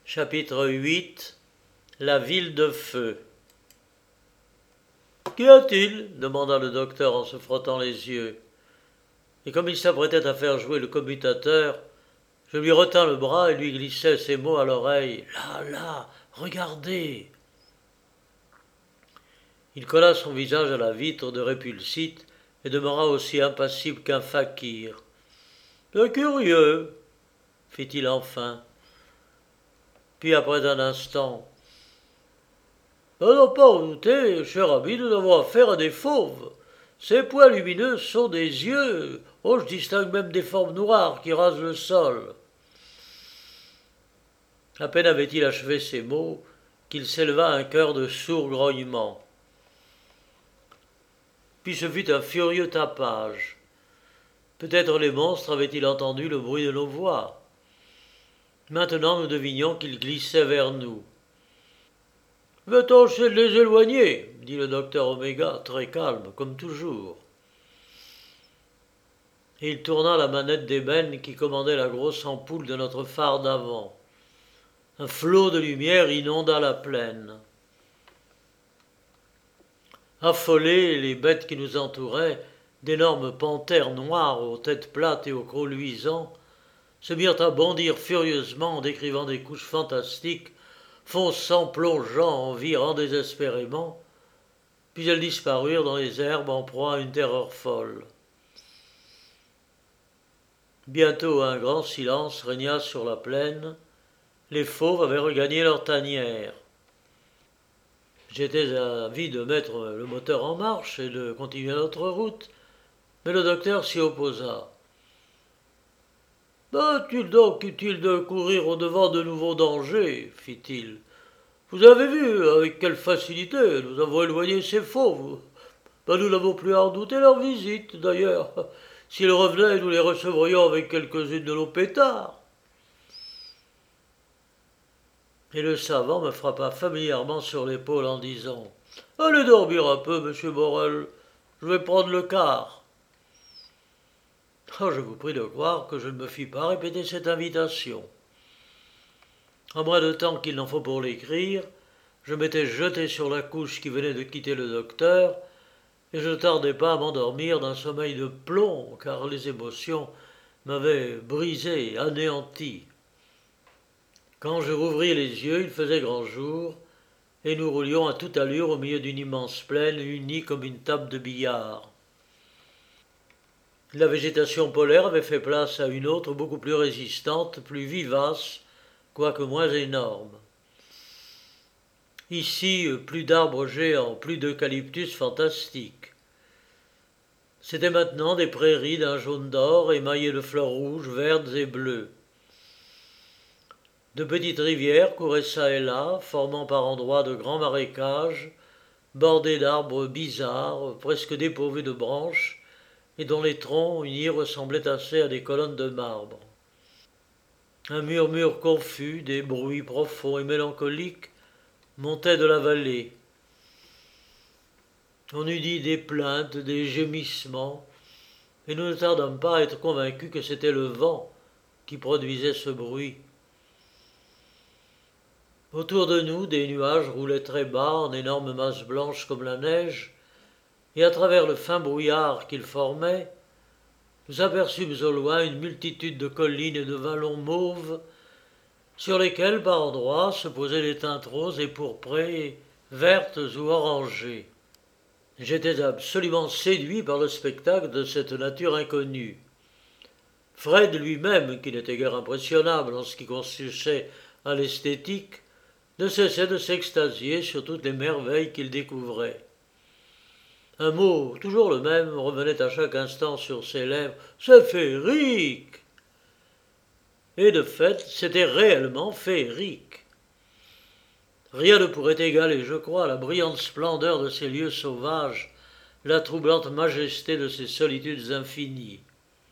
Chapitre 8 La ville de feu. Qu'y a-t-il demanda le docteur en se frottant les yeux. Et comme il s'apprêtait à faire jouer le commutateur, je lui retins le bras et lui glissai ces mots à l'oreille. Là, regardez. Il colla son visage à la vitre de Répulsite et demeura aussi impassible qu'un fakir. C'est curieux, fit-il enfin. Puis après un instant, « On n'a pas douté, cher ami, nous avons affaire à des fauves. Ces points lumineux sont des yeux. Oh, je distingue même des formes noires qui rasent le sol. » À peine avait-il achevé ces mots qu'il s'éleva un chœur de sourds grognements. Puis ce fut un furieux tapage. Peut-être les monstres avaient-ils entendu le bruit de nos voix. Maintenant nous devinions qu'ils glissaient vers nous. « Je vais tâcher de les éloigner, » dit le docteur Oméga, très calme, comme toujours. Et il tourna la manette d'ébène qui commandait la grosse ampoule de notre phare d'avant. Un flot de lumière inonda la plaine. Affolées, les bêtes qui nous entouraient, d'énormes panthères noires aux têtes plates et aux crocs luisants, se mirent à bondir furieusement en décrivant des couches fantastiques, fonçant, plongeant, en virant désespérément, puis elles disparurent dans les herbes en proie à une terreur folle. Bientôt un grand silence régna sur la plaine, les fauves avaient regagné leur tanière. J'étais avis de mettre le moteur en marche et de continuer notre route, mais le docteur s'y opposa. « Est-il donc utile de courir au-devant de nouveaux dangers ?» fit-il. « Vous avez vu avec quelle facilité nous avons éloigné ces fauves. Nous n'avons plus à redouter leur visite, d'ailleurs. S'ils revenaient, nous les recevrions avec quelques-unes de nos pétards. » Et le savant me frappa familièrement sur l'épaule en disant « Allez dormir un peu, monsieur Morel, je vais prendre le quart. » Oh, je vous prie de croire que je ne me fis pas répéter cette invitation. En moins de temps qu'il n'en faut pour l'écrire, je m'étais jeté sur la couche qui venait de quitter le docteur, et je ne tardais pas à m'endormir d'un sommeil de plomb, car les émotions m'avaient brisé, anéanti. Quand je rouvris les yeux, il faisait grand jour, et nous roulions à toute allure au milieu d'une immense plaine unie comme une table de billard. La végétation polaire avait fait place à une autre beaucoup plus résistante, plus vivace, quoique moins énorme. Ici, plus d'arbres géants, plus d'eucalyptus fantastiques. C'étaient maintenant des prairies d'un jaune d'or émaillées de fleurs rouges, vertes et bleues. De petites rivières couraient çà et là, formant par endroits de grands marécages, bordés d'arbres bizarres, presque dépourvus de branches, et dont les troncs unis ressemblaient assez à des colonnes de marbre. Un murmure confus, des bruits profonds et mélancoliques montaient de la vallée. On eût dit des plaintes, des gémissements, et nous ne tardâmes pas à être convaincus que c'était le vent qui produisait ce bruit. Autour de nous, des nuages roulaient très bas en énormes masses blanches comme la neige, et à travers le fin brouillard qu'ils formaient, nous aperçûmes au loin une multitude de collines et de vallons mauves, sur lesquels par endroits se posaient des teintes roses et pourprées, vertes ou orangées. J'étais absolument séduit par le spectacle de cette nature inconnue. Fred lui-même, qui n'était guère impressionnable en ce qui consistait à l'esthétique, ne cessait de s'extasier sur toutes les merveilles qu'il découvrait. Un mot, toujours le même, revenait à chaque instant sur ses lèvres. « C'est féerique !» Et de fait, c'était réellement féerique. Rien ne pourrait égaler, je crois, la brillante splendeur de ces lieux sauvages, la troublante majesté de ces solitudes infinies.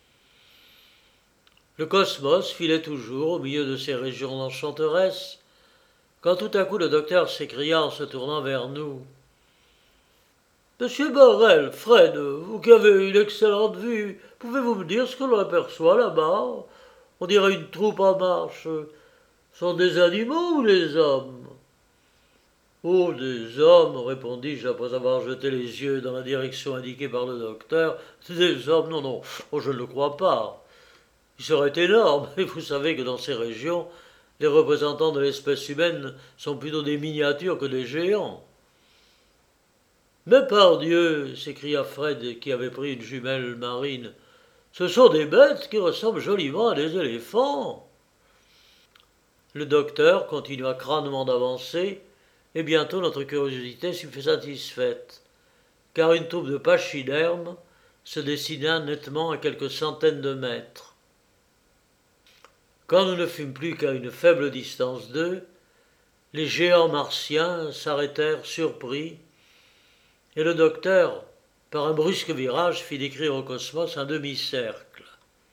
Le cosmos filait toujours au milieu de ces régions enchanteresses, quand tout à coup le docteur s'écria en se tournant vers nous. « Monsieur Morel, Fred, vous qui avez une excellente vue, pouvez-vous me dire ce que l'on aperçoit là-bas ? On dirait une troupe en marche. Sont des animaux ou des hommes? Oh, des hommes, répondis-je après avoir jeté les yeux dans la direction indiquée par le docteur. Des hommes, non, non, oh, je ne le crois pas. Ils seraient énormes, et vous savez que dans ces régions, les représentants de l'espèce humaine sont plutôt des miniatures que des géants. Mais pardieu, s'écria Fred, qui avait pris une jumelle marine, ce sont des bêtes qui ressemblent joliment à des éléphants. Le docteur continua crânement d'avancer, et bientôt notre curiosité s'y fut satisfaite, car une troupe de pachydermes se dessina nettement à quelques centaines de mètres. Quand nous ne fûmes plus qu'à une faible distance d'eux, les géants martiens s'arrêtèrent surpris, et le docteur, par un brusque virage, fit décrire au cosmos un demi-cercle.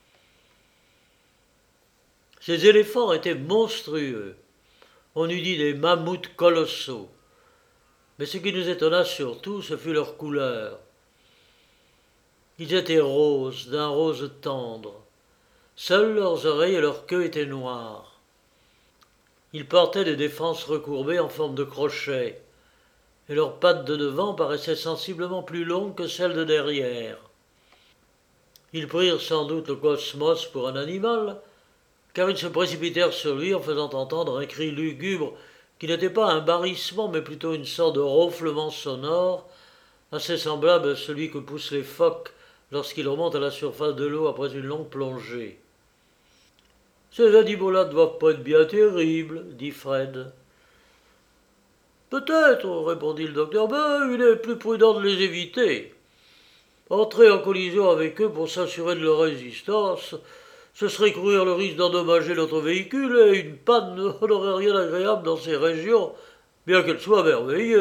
Ces éléphants étaient monstrueux. On eût dit des mammouths colossaux. Mais ce qui nous étonna surtout, ce fut leur couleur. Ils étaient roses, d'un rose tendre. Seules leurs oreilles et leur queue étaient noires. Ils portaient des défenses recourbées en forme de crochet, et leurs pattes de devant paraissaient sensiblement plus longues que celles de derrière. Ils prirent sans doute le cosmos pour un animal, car ils se précipitèrent sur lui en faisant entendre un cri lugubre qui n'était pas un barrissement, mais plutôt une sorte de ronflement sonore, assez semblable à celui que poussent les phoques lorsqu'ils remontent à la surface de l'eau après une longue plongée. « Ces animaux-là ne doivent pas être bien terribles, » dit Fred. « Peut-être, » répondit le docteur, « mais il est plus prudent de les éviter. Entrer en collision avec eux pour s'assurer de leur résistance, ce serait courir le risque d'endommager notre véhicule, et une panne n'aurait rien d'agréable dans ces régions, bien qu'elle soit merveilleuse. »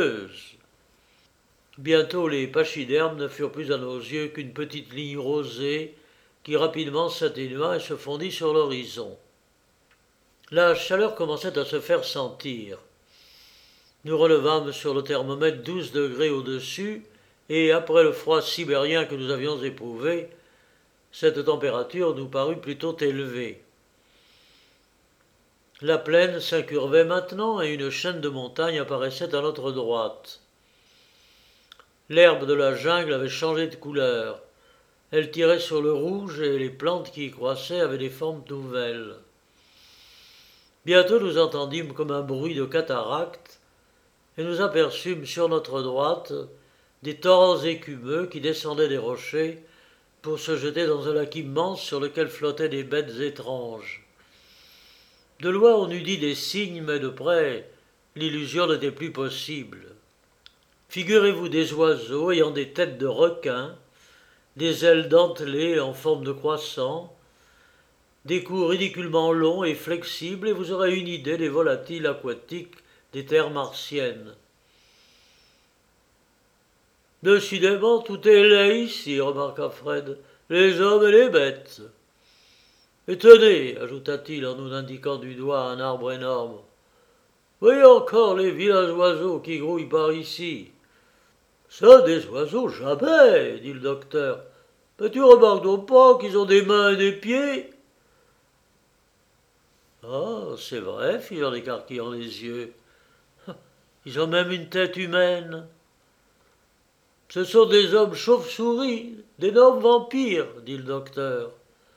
Bientôt les pachydermes ne furent plus à nos yeux qu'une petite ligne rosée qui rapidement s'atténua et se fondit sur l'horizon. La chaleur commençait à se faire sentir. Nous relevâmes sur le thermomètre 12 degrés au-dessus, et après le froid sibérien que nous avions éprouvé, cette température nous parut plutôt élevée. La plaine s'incurvait maintenant et une chaîne de montagnes apparaissait à notre droite. L'herbe de la jungle avait changé de couleur. Elle tirait sur le rouge et les plantes qui y croissaient avaient des formes nouvelles. Bientôt nous entendîmes comme un bruit de cataracte et nous aperçûmes sur notre droite des torrents écumeux qui descendaient des rochers pour se jeter dans un lac immense sur lequel flottaient des bêtes étranges. De loin on eût dit des cygnes, mais de près l'illusion n'était plus possible. Figurez-vous des oiseaux ayant des têtes de requins, des ailes dentelées en forme de croissant, des coups ridiculement longs et flexibles, et vous aurez une idée des volatiles aquatiques des terres martiennes. Décidément, tout est laid ici, remarqua Fred, les hommes et les bêtes. Et tenez, ajouta-t-il en nous indiquant du doigt un arbre énorme, voyez encore les vilains oiseaux qui grouillent par ici. Ça, des oiseaux, jamais, dit le docteur. Mais tu remarques donc pas qu'ils ont des mains et des pieds? Ah, c'est vrai, fit en écarquillant les yeux. Ils ont même une tête humaine. Ce sont des hommes chauves-souris, d'énormes vampires, dit le docteur.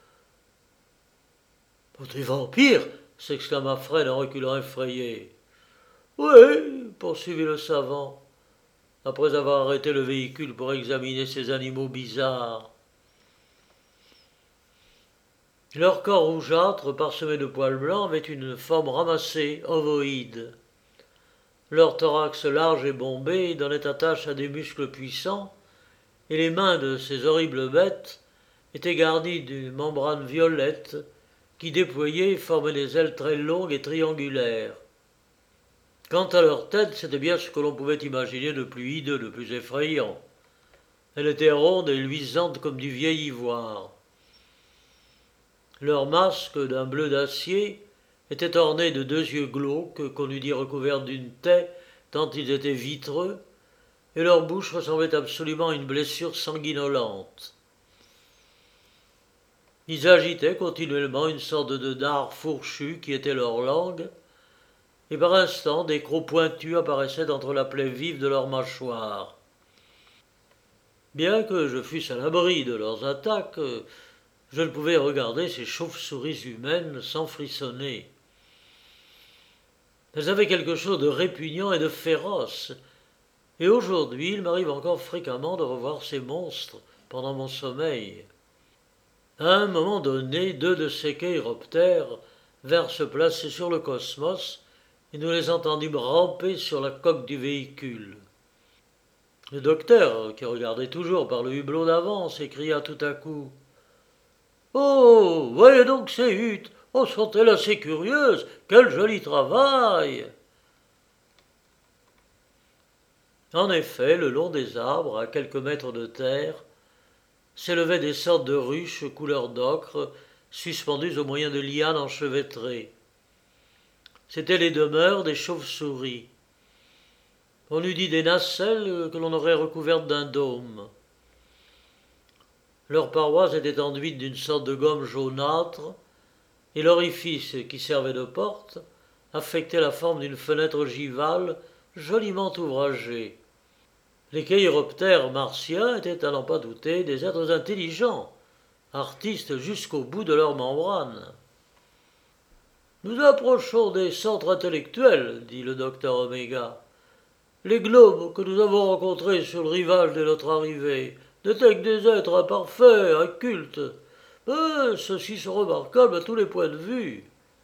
Oh, des vampires, s'exclama Fred en reculant effrayé. Oui, poursuivit le savant, après avoir arrêté le véhicule pour examiner ces animaux bizarres. Leur corps rougeâtre, parsemé de poils blancs, avait une forme ramassée, ovoïde. Leur thorax large et bombé donnait attache à des muscles puissants, et les mains de ces horribles bêtes étaient garnies d'une membrane violette qui, déployée, formait des ailes très longues et triangulaires. Quant à leur tête, c'était bien ce que l'on pouvait imaginer de plus hideux, de plus effrayant. Elle était ronde et luisante comme du vieil ivoire. Leur masque, d'un bleu d'acier, était orné de 2 yeux glauques, qu'on eût dit recouverts d'une taie, tant ils étaient vitreux, et leur bouche ressemblait absolument à une blessure sanguinolente. Ils agitaient continuellement une sorte de dard fourchu qui était leur langue, et par instants des crocs pointus apparaissaient entre la plaie vive de leurs mâchoires. Bien que je fusse à l'abri de leurs attaques, je ne pouvais regarder ces chauves-souris humaines sans frissonner. Elles avaient quelque chose de répugnant et de féroce, et aujourd'hui il m'arrive encore fréquemment de revoir ces monstres pendant mon sommeil. À un moment donné, 2 de ces chiroptères vinrent se placer sur le cosmos, et nous les entendîmes ramper sur la coque du véhicule. Le docteur, qui regardait toujours par le hublot d'avant, s'écria tout à coup: «Oh, voyez donc ces huttes! Oh, sont-elles assez curieuses! Quel joli travail!» En effet, le long des arbres, à quelques mètres de terre, s'élevaient des sortes de ruches couleur d'ocre, suspendues au moyen de lianes enchevêtrées. C'étaient les demeures des chauves-souris. On eût dit des nacelles que l'on aurait recouvertes d'un dôme. Leurs parois étaient enduites d'une sorte de gomme jaunâtre, et l'orifice qui servait de porte affectait la forme d'une fenêtre ogivale joliment ouvragée. Les chiroptères martiens étaient, à n'en pas douter, des êtres intelligents, artistes jusqu'au bout de leurs membranes. «Nous approchons des centres intellectuels», dit le docteur Oméga. «Les globes que nous avons rencontrés sur le rivage de notre arrivée n'étaient que des êtres imparfaits, incultes. Mais ceux-ci sont remarquables à tous les points de vue.»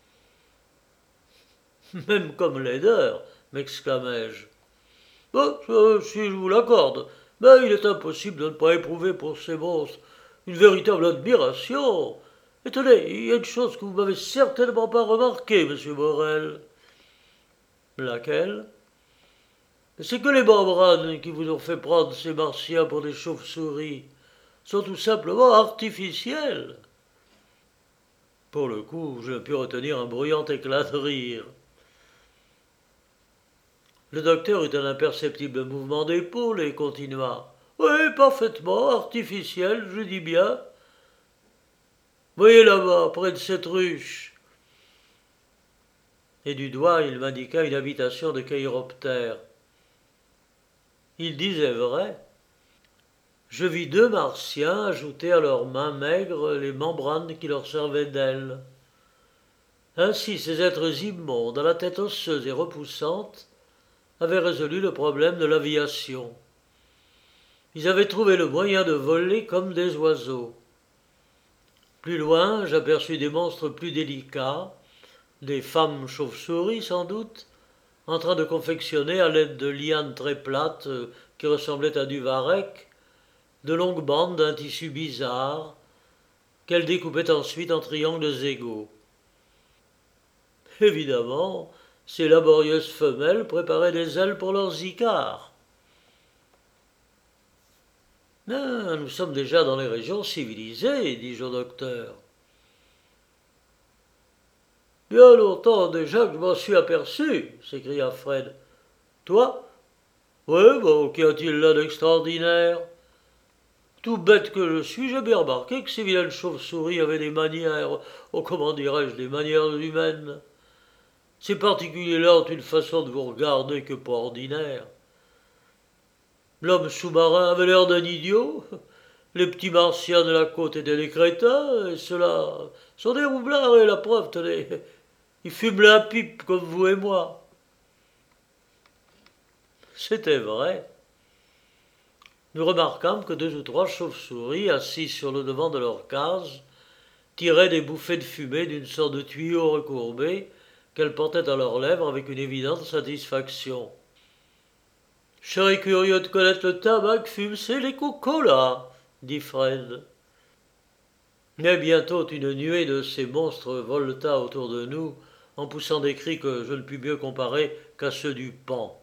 «Même comme laideur», m'exclamai-je. Si je vous l'accorde, mais il est impossible de ne pas éprouver pour ces monstres une véritable admiration. Et tenez, il y a une chose que vous m'avez certainement pas remarquée, monsieur Morel.» «Laquelle?» «C'est que les membranes qui vous ont fait prendre ces martiens pour des chauves-souris sont tout simplement artificielles.» Pour le coup, je ne pus retenir un bruyant éclat de rire. Le docteur eut un imperceptible mouvement d'épaule et continua: «Oui, parfaitement artificiel, je dis bien. Voyez là-bas, près de cette ruche.» Et du doigt il m'indiqua une habitation de chiroptères. Il disait vrai. Je vis 2 martiens ajouter à leurs mains maigres les membranes qui leur servaient d'ailes. Ainsi ces êtres immondes, à la tête osseuse et repoussante, avaient résolu le problème de l'aviation. Ils avaient trouvé le moyen de voler comme des oiseaux. Plus loin, j'aperçus des monstres plus délicats, des femmes chauves-souris sans doute, en train de confectionner à l'aide de lianes très plates qui ressemblaient à du varech, de longues bandes d'un tissu bizarre, qu'elles découpaient ensuite en triangles égaux. Évidemment, ces laborieuses femelles préparaient des ailes pour leurs icars. Ah, nous sommes déjà dans les régions civilisées, dis-je au docteur. Bien longtemps déjà que je m'en suis aperçu, s'écria Fred. Toi? Oui, bon, qu'y a-t-il là d'extraordinaire? Tout bête que je suis, j'ai bien remarqué que ces vilaines chauves-souris avaient des manières, oh comment dirais-je, des manières humaines. Ces particuliers-là ont une façon de vous regarder que pas ordinaire. L'homme sous-marin avait l'air d'un idiot, les petits martiens de la côte étaient des crétins, et ceux-là sont des roublards, et la preuve, tenez, ils fument la pipe comme vous et moi. C'était vrai. Nous remarquâmes que 2 ou 3 chauves-souris, assis sur le devant de leur case, tiraient des bouffées de fumée d'une sorte de tuyau recourbé qu'elles portaient à leurs lèvres avec une évidente satisfaction. « Je serais curieux de connaître le tabac que fument les cocos là, dit Fred. Mais bientôt une nuée de ces monstres voleta autour de nous, en poussant des cris que je ne pus mieux comparer qu'à ceux du Pan.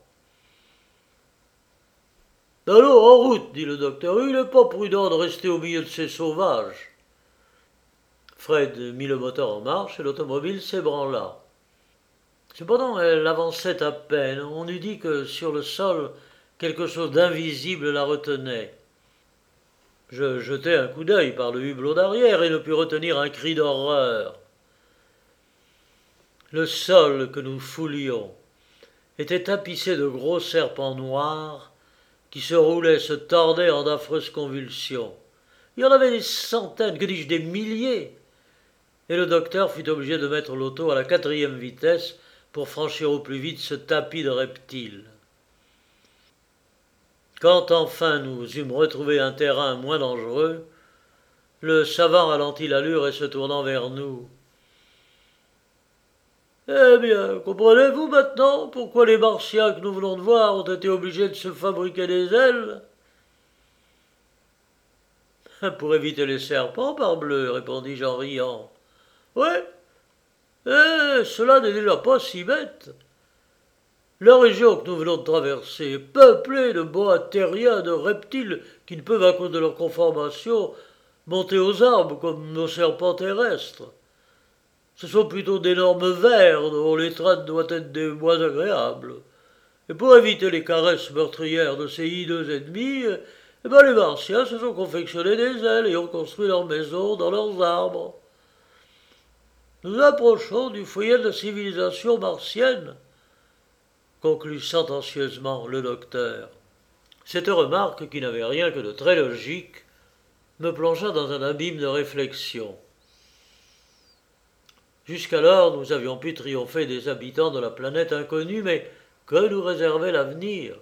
« Allons, en route, dit le docteur, il n'est pas prudent de rester au milieu de ces sauvages. » Fred mit le moteur en marche et l'automobile s'ébranla. Cependant, elle avançait à peine. On eût dit que sur le sol, quelque chose d'invisible la retenait. Je jetai un coup d'œil par le hublot d'arrière et ne pus retenir un cri d'horreur. Le sol que nous foulions était tapissé de gros serpents noirs qui se roulaient, se tordaient en d'affreuses convulsions. Il y en avait des centaines, que dis-je, des milliers. Et le docteur fut obligé de mettre l'auto à la 4e vitesse pour franchir au plus vite ce tapis de reptiles. Quand enfin nous eûmes retrouvé un terrain moins dangereux, le savant ralentit l'allure et se tournant vers nous. Eh bien, comprenez-vous maintenant pourquoi les Martiens que nous venons de voir ont été obligés de se fabriquer des ailes? Pour éviter les serpents, parbleu, répondis-je en riant. Ouais, cela n'est déjà pas si bête. La région que nous venons de traverser est peuplée de boa terriens, de reptiles qui ne peuvent, à cause de leur conformation, monter aux arbres comme nos serpents terrestres. Ce sont plutôt d'énormes vers dont l'étreinte doit être des moins agréables. Et pour éviter les caresses meurtrières de ces hideux ennemis, les Martiens se sont confectionnés des ailes et ont construit leurs maisons dans leurs arbres. Nous approchons du foyer de la civilisation martienne, conclut sentencieusement le docteur. Cette remarque, qui n'avait rien que de très logique, me plongea dans un abîme de réflexion. Jusqu'alors, nous avions pu triompher des habitants de la planète inconnue, mais que nous réservait l'avenir?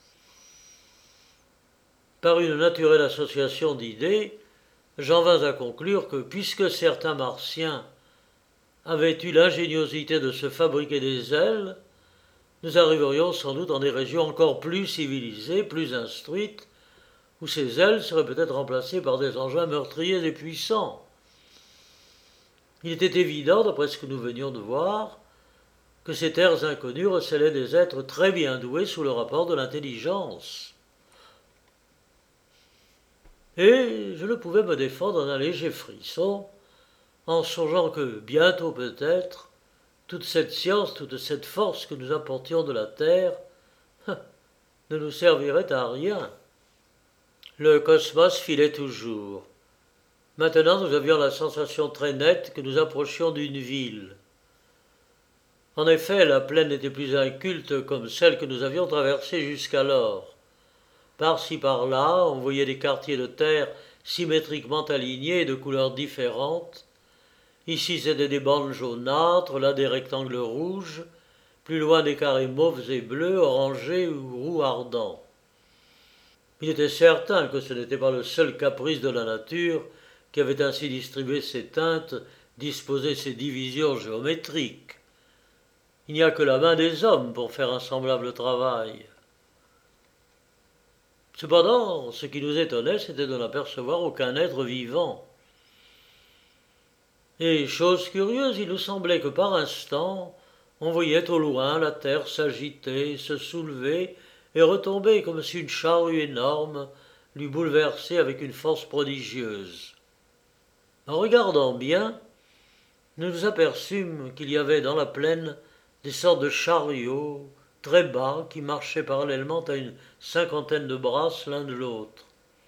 Par une naturelle association d'idées, j'en vins à conclure que, puisque certains Martiens avaient eu l'ingéniosité de se fabriquer des ailes, nous arriverions sans doute dans des régions encore plus civilisées, plus instruites, où ces ailes seraient peut-être remplacées par des engins meurtriers et puissants. Il était évident, d'après ce que nous venions de voir, que ces terres inconnues recélaient des êtres très bien doués sous le rapport de l'intelligence. Et je ne pouvais me défendre d'un léger frisson, en songeant que, bientôt peut-être, toute cette science, toute cette force que nous apportions de la terre, ne nous servirait à rien. Le cosmos filait toujours. Maintenant, nous avions la sensation très nette que nous approchions d'une ville. En effet, la plaine n'était plus inculte comme celle que nous avions traversée jusqu'alors. Par-ci par-là, on voyait des quartiers de terre symétriquement alignés et de couleurs différentes. Ici, c'étaient des bandes jaunâtres, là des rectangles rouges, plus loin des carrés mauves et bleus, orangés ou roux ardents. Il était certain que ce n'était pas le seul caprice de la nature qui avait ainsi distribué ces teintes, disposé ces divisions géométriques. Il n'y a que la main des hommes pour faire un semblable travail. Cependant, ce qui nous étonnait, c'était de n'apercevoir aucun être vivant. Et, chose curieuse, il nous semblait que par instant, on voyait au loin la terre s'agiter, se soulever et retomber comme si une charrue énorme l'eût bouleversée avec une force prodigieuse. En regardant bien, nous nous aperçûmes qu'il y avait dans la plaine des sortes de chariots très bas qui marchaient parallèlement à une cinquantaine de brasses l'un de l'autre.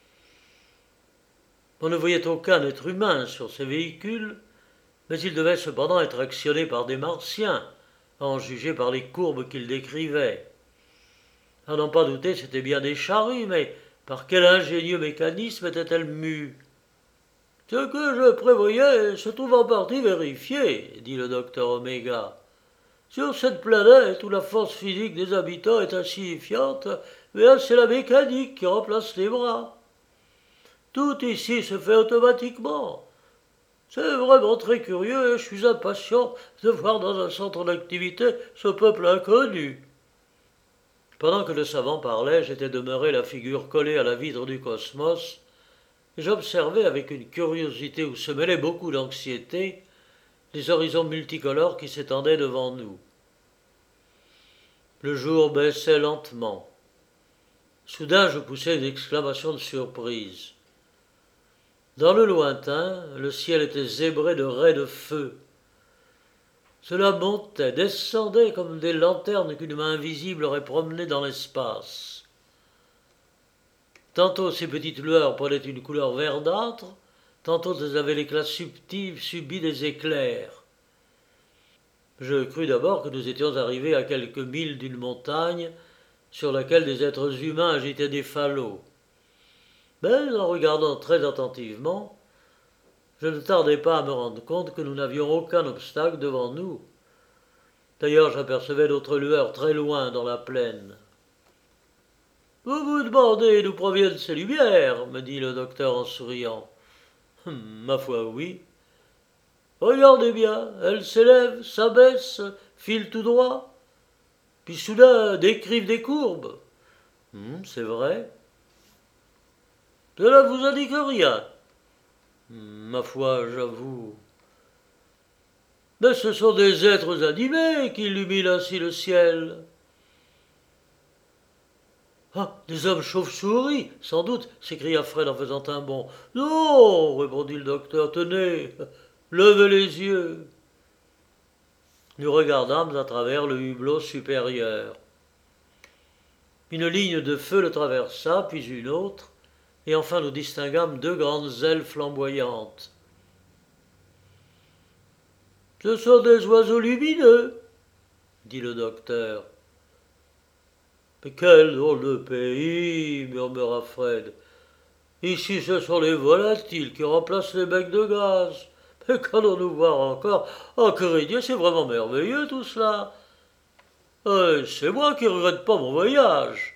On ne voyait aucun être humain sur ces véhicules, mais ils devaient cependant être actionnés par des Martiens, à en juger par les courbes qu'ils décrivaient. À n'en pas douter, c'étaient bien des charrues, mais par quel ingénieux mécanisme étaient-elles mues? Ce que je prévoyais se trouve en partie vérifié, dit le docteur Oméga. Sur cette planète où la force physique des habitants est insignifiante, c'est la mécanique qui remplace les bras. Tout ici se fait automatiquement. C'est vraiment très curieux et je suis impatient de voir dans un centre d'activité ce peuple inconnu. Pendant que le savant parlait, j'étais demeuré la figure collée à la vitre du cosmos, et j'observais avec une curiosité où se mêlait beaucoup d'anxiété les horizons multicolores qui s'étendaient devant nous. Le jour baissait lentement. Soudain, je poussai une exclamation de surprise. Dans le lointain, le ciel était zébré de raies de feu. Cela montait, descendait comme des lanternes qu'une main invisible aurait promenées dans l'espace. Tantôt ces petites lueurs prenaient une couleur verdâtre, tantôt elles avaient l'éclat subtil subi des éclairs. Je crus d'abord que nous étions arrivés à quelques milles d'une montagne sur laquelle des êtres humains agitaient des falots. Mais en regardant très attentivement, je ne tardai pas à me rendre compte que nous n'avions aucun obstacle devant nous. D'ailleurs, j'apercevais d'autres lueurs très loin dans la plaine. Vous vous demandez d'où proviennent ces lumières, me dit le docteur en souriant. Ma foi, oui. Regardez bien, elles s'élèvent, s'abaissent, filent tout droit, puis soudain décrivent des courbes. C'est vrai. Cela vous indique rien. Ma foi, j'avoue. Mais ce sont des êtres animés qui illuminent ainsi le ciel. Ah, des hommes chauves-souris, sans doute, s'écria Fred en faisant un bond. Non, répondit le docteur, tenez, levez les yeux. Nous regardâmes à travers le hublot supérieur. Une ligne de feu le traversa, puis une autre, et enfin nous distinguâmes deux grandes ailes flamboyantes. Ce sont des oiseaux lumineux, dit le docteur. Mais quel drôle de pays, murmura Fred. Ici, ce sont les volatiles qui remplacent les becs de gaz. Mais qu'allons-nous voir encore? Oh, que Dieu, c'est vraiment merveilleux tout cela. C'est moi qui regrette pas mon voyage.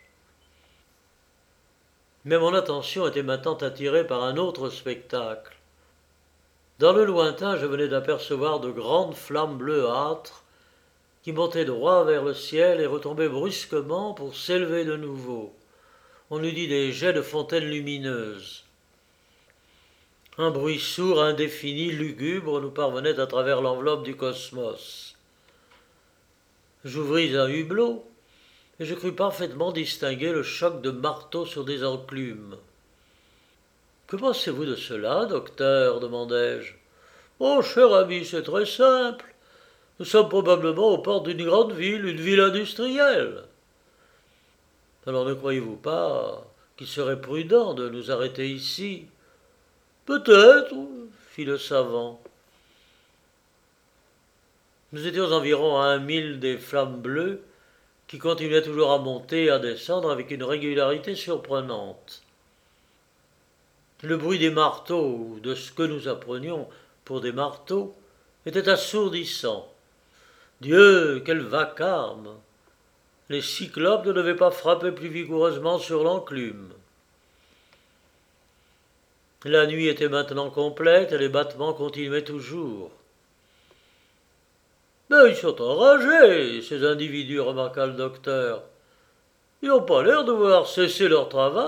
Mais mon attention était maintenant attirée par un autre spectacle. Dans le lointain, je venais d'apercevoir de grandes flammes bleuâtres qui montaient droit vers le ciel et retombaient brusquement pour s'élever de nouveau. On eût dit des jets de fontaines lumineuses. Un bruit sourd, indéfini, lugubre nous parvenait à travers l'enveloppe du cosmos. J'ouvris un hublot et je crus parfaitement distinguer le choc de marteaux sur des enclumes. « Que pensez-vous de cela, docteur » demandai-je. « Mon cher ami, c'est très simple. Nous sommes probablement aux portes d'une grande ville, une ville industrielle. Alors ne croyez-vous pas qu'il serait prudent de nous arrêter ici ? Peut-être, fit le savant. Nous étions environ à 1 mille des flammes bleues qui continuaient toujours à monter et à descendre avec une régularité surprenante. Le bruit des marteaux, ou de ce que nous apprenions pour des marteaux, était assourdissant. Dieu, quel vacarme! Les cyclopes ne devaient pas frapper plus vigoureusement sur l'enclume. La nuit était maintenant complète et les battements continuaient toujours. « Mais ils sont enragés, ces individus, remarqua le docteur. Ils n'ont pas l'air de vouloir cesser leur travail. »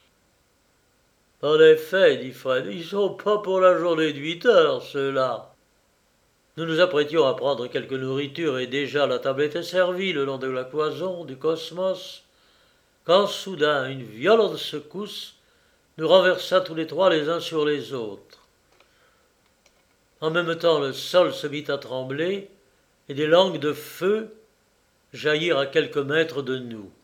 En effet, dit Fred, ils sont pas pour la journée de 8 heures, ceux-là. Nous nous apprêtions à prendre quelque nourriture et déjà la table était servie le long de la cloison du cosmos, quand soudain une violente secousse nous renversa tous les trois les uns sur les autres. En même temps, le sol se mit à trembler et des langues de feu jaillirent à quelques mètres de nous.